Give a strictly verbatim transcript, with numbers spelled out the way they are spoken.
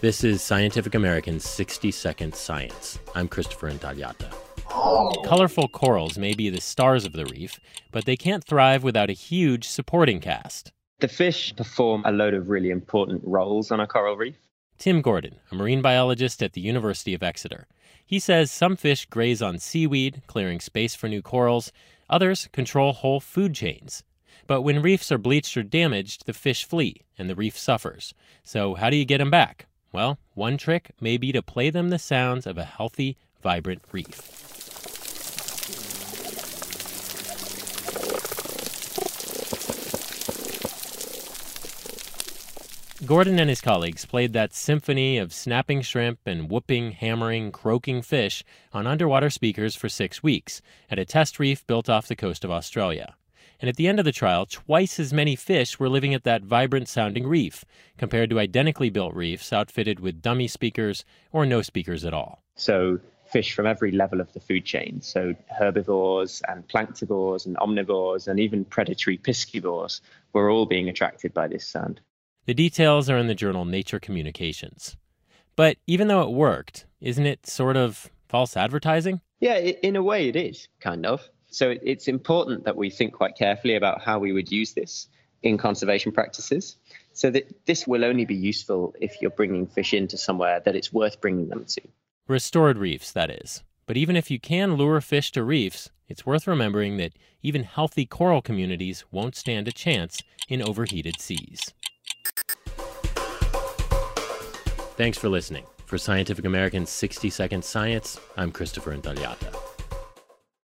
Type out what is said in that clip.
This is Scientific American's sixty second Science. I'm Christopher Intagliata. Colorful corals may be the stars of the reef, but they can't thrive without a huge supporting cast. The fish perform a load of really important roles on a coral reef. Tim Gordon, a marine biologist at the University of Exeter. He says some fish graze on seaweed, clearing space for new corals. Others control whole food chains. But when reefs are bleached or damaged, the fish flee, and the reef suffers. So how do you get them back? Well, one trick may be to play them the sounds of a healthy, vibrant reef. Gordon and his colleagues played that symphony of snapping shrimp and whooping, hammering, croaking fish on underwater speakers for six weeks at a test reef built off the coast of Australia. And at the end of the trial, twice as many fish were living at that vibrant-sounding reef, compared to identically built reefs outfitted with dummy speakers or no speakers at all. So fish from every level of the food chain, so herbivores and planktivores and omnivores and even predatory piscivores, were all being attracted by this sound. The details are in the journal Nature Communications. But even though it worked, isn't it sort of false advertising? Yeah, in a way it is, kind of. So it's important that we think quite carefully about how we would use this in conservation practices, so that this will only be useful if you're bringing fish into somewhere that it's worth bringing them to. Restored reefs, that is. But even if you can lure fish to reefs, it's worth remembering that even healthy coral communities won't stand a chance in overheated seas. Thanks for listening. For Scientific American's sixty second Science, I'm Christopher Intagliata.